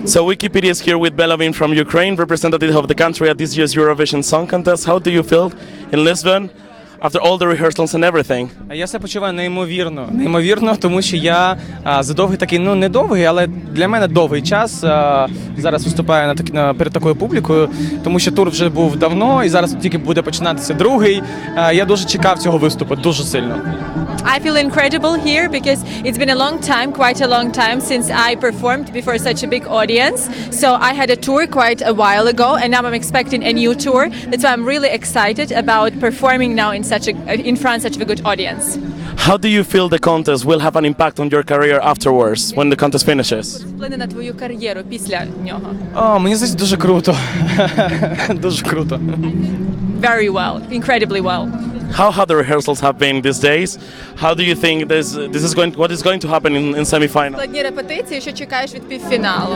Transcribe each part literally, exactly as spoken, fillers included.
So Wikipedia is here with Belavin from Ukraine, representative of the country at this year's Eurovision Song Contest. How do you feel in Lisbon after all the rehearsals and everything? Я себе почуваю неймовірно, неймовірно, тому що я а, за довгий такий, ну не довгий, але для мене довгий час а, зараз виступаю на такі на перед такою публікою, тому що тур вже був давно і зараз тільки буде починатися другий. А, я дуже чекав цього виступу, дуже сильно. I feel incredible here because it's been a long time, quite a long time since I performed before such a big audience. So I had a tour quite a while ago, and now I'm expecting a new tour. That's why I'm really excited about performing now in such a in front of such a good audience. How do you feel the contest will have an impact on your career afterwards when the contest finishes? Вплине на твою кар'єру після нього. О, мені здається, дуже круто. Дуже круто. Very well, incredibly well. How have the rehearsals have been these days? How do you think this this is going what is going to happen in, in semi-final? Складні репетиції, що чекаєш від півфіналу?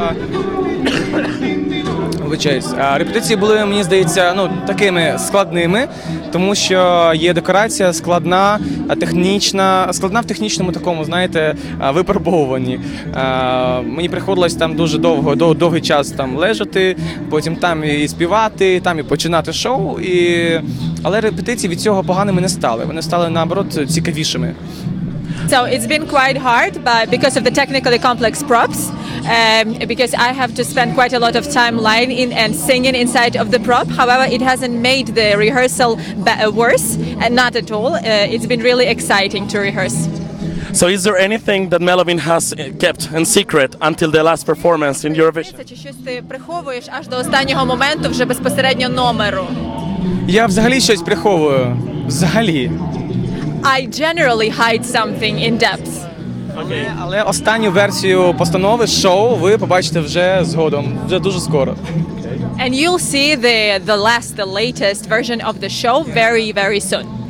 Вибачаюсь. А, Репетиції були, мені здається, ну такими складними, тому що є декорація складна, а технічна, складна в технічному такому, знаєте, а, випробовуванні. А, Мені приходилось там дуже довго, дов- довгий час там лежати, потім там і співати, там і починати шоу. І... Але репетиції від цього поганими не стали. Вони стали, наоборот, цікавішими. So it's been quite hard, but because of the technically complex props, um, because I have to spend quite a lot of time lying in and singing inside of the prop. However, it hasn't made the rehearsal ba- worse, and not at all. Uh, it's been really exciting to rehearse. So is there anything that Melavin has uh, kept in secret until the last performance in Eurovision? Чи щось ти приховуєш аж до останнього моменту вже безпосередньо номеру? Я взагалі щось приховую. Взагалі. I generally hide something in depth. Але, але останню версію постанови шоу ви побачите вже згодом, вже дуже скоро. And you'll see the the last, the latest version of the show very, very soon.